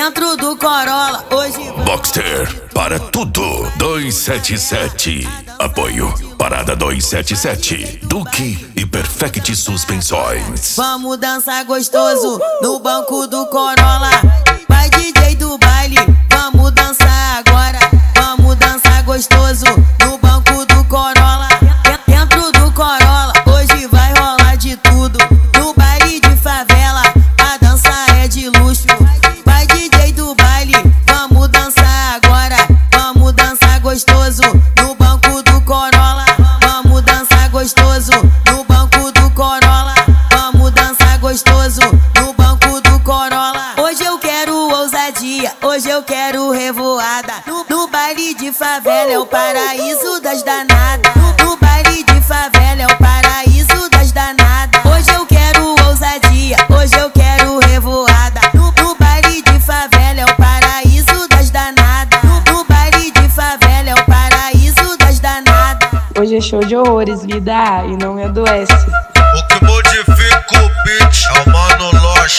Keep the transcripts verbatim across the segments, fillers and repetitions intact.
Dentro do Corolla, hoje Boxster, para tudo, dois sete sete. Apoio, Parada dois sete sete. Duque e Perfect Suspensões. vamos dançar gostoso no banco do Corolla. Vai D J do baile, vamos dançar agora. Vamos dançar gostoso no banco do Corolla. Dentro do Corolla, hoje vai rolar de tudo. No baile de favela, a dança é de luxo. Vai D J do baile, vamos dançar agora. Vamos dançar gostoso no banco do Corolla. Vamos dançar gostoso no banco do Corolla. Vamos dançar gostoso no banco do Corolla. Hoje eu quero ousadia, hoje eu quero revoada. No, no baile de favela é o paraíso das danadas. No, no baile de favela é o paraíso das danadas. Hoje eu quero ousadia, hoje eu quero revoada. No, no baile de favela é o paraíso das danadas. No, no baile de favela é o paraíso das danadas. Hoje é show de horrores, vida, e não me adoece. O que modifica o beat é o Mano Loche,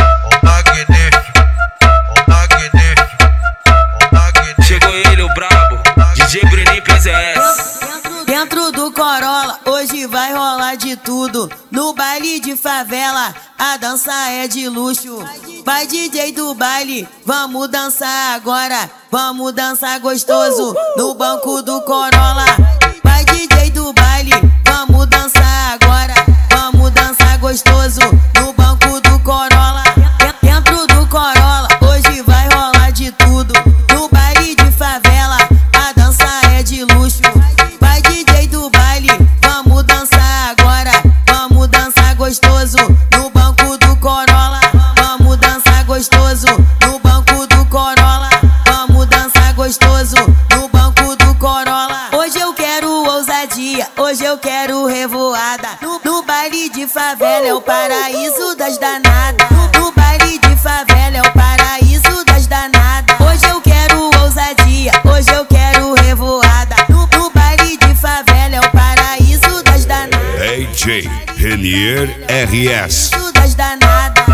o magnífico, o magnífico, o magnífico. Chegou ele, o brabo, D J Bruninho P Z S. Dentro do Corolla, hoje vai rolar de tudo. No baile de favela, a dança é de luxo. Vai D J do baile, vamos dançar agora. Vamos dançar gostoso no banco do Corolla. Vai D J do baile, vamos dançar agora. Vamos dançar gostoso no banco do Corolla. Dentro do Corolla, hoje vai rolar de tudo. No baile de favela, a dança é de luxo. Vai D J do baile, vamos dançar agora. Vamos dançar gostoso no banco do Corolla. Vamos dançar gostoso no banco do Corolla. Vamos dançar gostoso no banco do Corolla. Hoje eu quero ousadia, hoje eu quero revoada. No, no baile de favela é o paraíso das danadas. No, no baile de favela é o paraíso das danadas. Hoje eu quero ousadia, hoje eu quero revoada. No, no baile de favela é o paraíso das danadas. D J Renier R S. Das danadas.